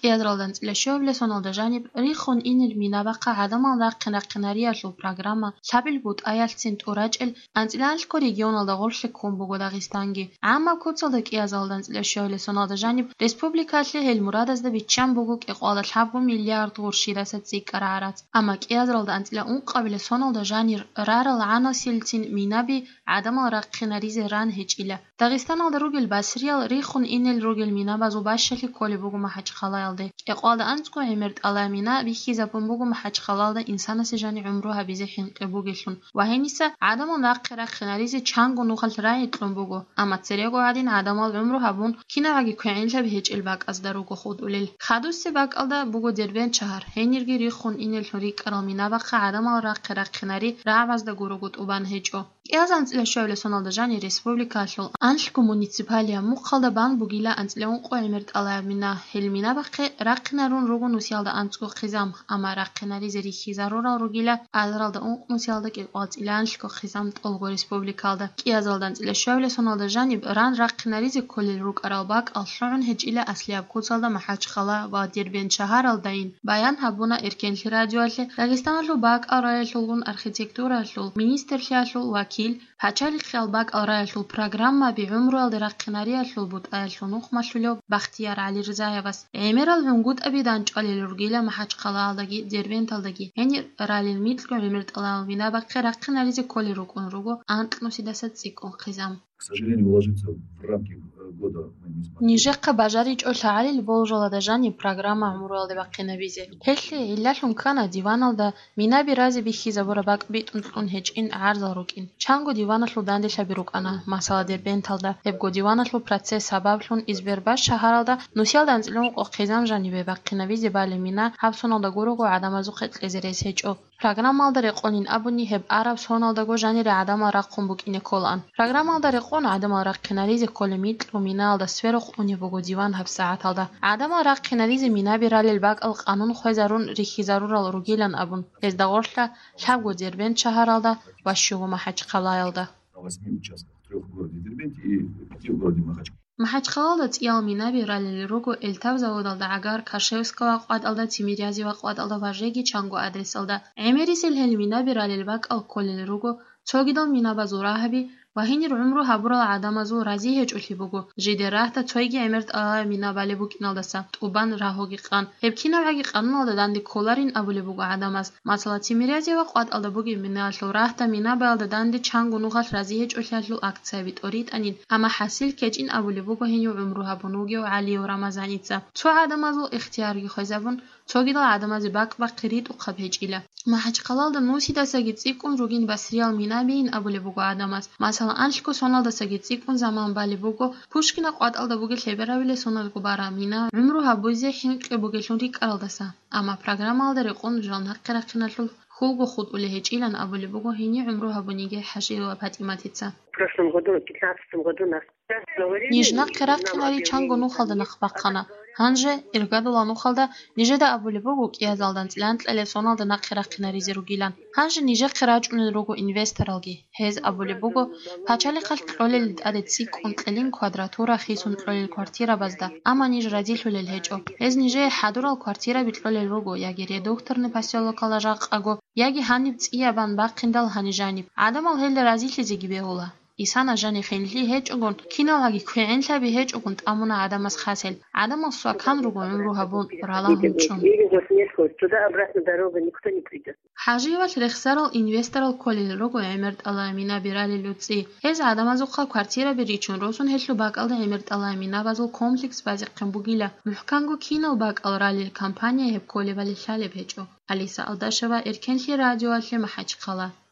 კიაზრალდან წილაშოვლე სონალდაჟანი რიხონ ინილ მინაბაყა ადამალდა ყინარიაშულ პროგრამა საბილბუტ აიალცინ ტურაჭელ ანწილანშკო რეგიონალდა ღოლშე კომბოგო დაღისტანგი ამა კუცალდა კიაზრალდან წილაშოვლე სონალდაჟანი რესპუბლიკაში ჰელმურადაზდა ბიჩამბოგო კეყვალდა 7 მილიარდ ღურშიდასა ციკარარაც ამა კიაზრალდა ანწილა უნყავილე სონალდაჟანი რარალ ანასილცინ მინაბი ადამალ ყინარიზე რან ჰეჭილა დაღისტანალდა რუგელ ბასრიალ რიხონ ინილ რუგელ მინაბაზო ბაშელი კოლიბოგო მაჰაჭხალალდე კეყვალდა ანწკო ემერტ ალამინა ვიხიზა ბომბოგო მაჰაჭხალალდა ინსანასე ჟანი უმრო ჰაბიზე ხინყებუგეშუნ ვაჰენისა ადამალ ნაყერა ყინარიზე ჩანგო ნუხალ რაიტლომბოგო ამა ცერეგო ადინ ადამალ უმრო ჰაბუნ კინავაგი ქვენილები ჰეჭილ ბაკაზდა როგო ხუდულელ ხადუსე ბაკალდა ბუგო დერბენ ჩაჰარ ჰენირგი რიხონ ინილ რიკრალ მინაბახა ადამალ რაყერა ყინარი რავაზდა გუროგო ტუბან ჰეჭო კიაზანწილე შოვლე სონალდაჟანი რესპუბლიკაშულ ანშკო მუნიციპალია მუხალდა ბან ბუგილა ანწილე უნყო ემერტ ალამინა ჰელმინაბახე რაყინარուն როგო ნუსიალდა ანწკო ხიზამ ამა რაყინარი ზერი ხიზარორა როგილა ალრალდა უნყ ნუსიალდა კეყვალწილე ანშკო ხიზამ ტოლგო რესპუბლიკალდა კიაზალდანწილე შოვლე სონალდაჟანი რან რაყინარიზე კოლელ რუკარალ ბაკ ალშუნ ჰეჭილა ასლიაბ კუცალდა მაჰაჭხალა ვა დერბენ ჩაჰარალდაინ ბაյան ჰაბუნა ერკენში რადიოალე დაგესტანალო ბაკ არაელშულგუნ არქიტექტურაშულ მინისტერშაშულ ვაკილ ფაჩალი ხალბაკ არაელშულ პროგრამა ბიუმრალ რაყინარიაშულ ბუტაელშულ ნუხმაშულო ბახტიარ ალი რზაევას ემერალ ვუნგუტ აბიდან ჭალელ რგილა მაჰაჭხალალდაგი დერბენტალდაგი ენი რალილ მიტლკო ემერტალა ვინა ბახე რაყინარიზე კოლი რუკუნ როგო ანტნოსიდასა ციკონ ხიზამ к сожалению, уложиться в рамки года мы не смогли. Нижеққа бажари чолшалил волжаладажани программа муралде бақинавизе. Хелли иллашун кана диваналда минаби рази бихиза бора бак битунтун хечин арзал рукин. Чанго диванашлу данделша бирукана масала дербенталда. Ебго диванашлу процесс сабаблун избербаш шаҳаралда нусиал данзилун оқизам жани бе бақинавизе бали мина хабсоналда гуругу адамазу қетлезерес хечо. Программалда реқонин абуни хеб араб соналда го жани ре адама раққун букине колан. Программалда реқон адама раққинаризе колемит луминалда сверох уни бого диван хаб сааталда. Адама раққинаризе мина биралил бак ал қанун хойзарун рихизарурал ругилан абун. Эздагоршла шабго дербен чаҳаралда ва шуго маҳаҷқалаялда. На 8 участках, 3 в городе Дербенте и 5 в городе Махачкала. Маҳаҷқалалда циял мина биралил руго элтав заводалда агар Кашевска вақъадалда Тимирязи вақъадалда важеги чанго адресалда. Эмерисел хел мина биралил бак ал колил руго цогидал мина базураҳаби وهینی عمرو هبرال آدم از او رازی هیچ اولی بگو جیده راه تا تویی امرت آه مینا بالی بو کنال دسته توبان راهوگی قان هب کینا وقتی قانون آده دندی کولارین اولی بگو آدم از مثلا تیمیریازی وقت آده بگی مینا شلو راه تا مینا بالده دندی چنگ و نوخال رازی هیچ اولی شلو اکتسای بیت اورید انین اما حاصل کج این اولی بگو هینی عمرو هبونوگی و علی و رمضانیتsa تو آدم از او اختیاری خویزبون توگیدال آدم از باک و قرید و قبیج ایله маҳаҷқалалда нусидасаги цикун ругин ба сериал минабиин абули буго адамас масалан аншко соналдасаги цикун заман бали буго пушкина қваталда буги леберавиле соналгу бара мина умру ҳабузе хинқи бугешун рикаралдаса ама программалда риқун жанаққирақиналул хулгу худ ули ҳеҷилан абули буго ҳини умру ҳабуниге ҳаши ва патиматица В прошлом году, в 2015 году нас говорили... Нижнаққирақинари чангу нухалда нақбаққана Ханже иргадула нухалда нижеда абули бугу киязалдан цилан тлеле соналда наққирақинаризи ругилан Ханже ниже қираҷуни ругу инвесторалги ҳез абули бугу пачали қалт тлолел аде цикун тлелин квадратура хисун тлолел квартира базда ама ниж разилулел ҳеҷо ҳез ниже ҳадурал квартира битлолел ругу яги редукторни пасёлокала жақъаго яги ҳаниб цъиябан баққиндал ҳанижаниб адамал ҳеле разиллизиги беҳула Исана жани хенли ҳеҷ угун кинаваги кӯенлаби ҳеҷ угун амуна адамас хасел адамас суакан ругун умруҳабун ралаҳунчун ҳаживал рехсарал инвесторал колил ругу эмерт аламина бирали люци ҳез адамазуқа квартира биричун росун ҳеллу бакалда эмерт аламина базул комплекс базиққин бугила муҳкангу кинал бакал ралил компания ҳеб коли вали шалеб ҳеҷо алиса алдашева эркенли радиоалли маҳаҷқала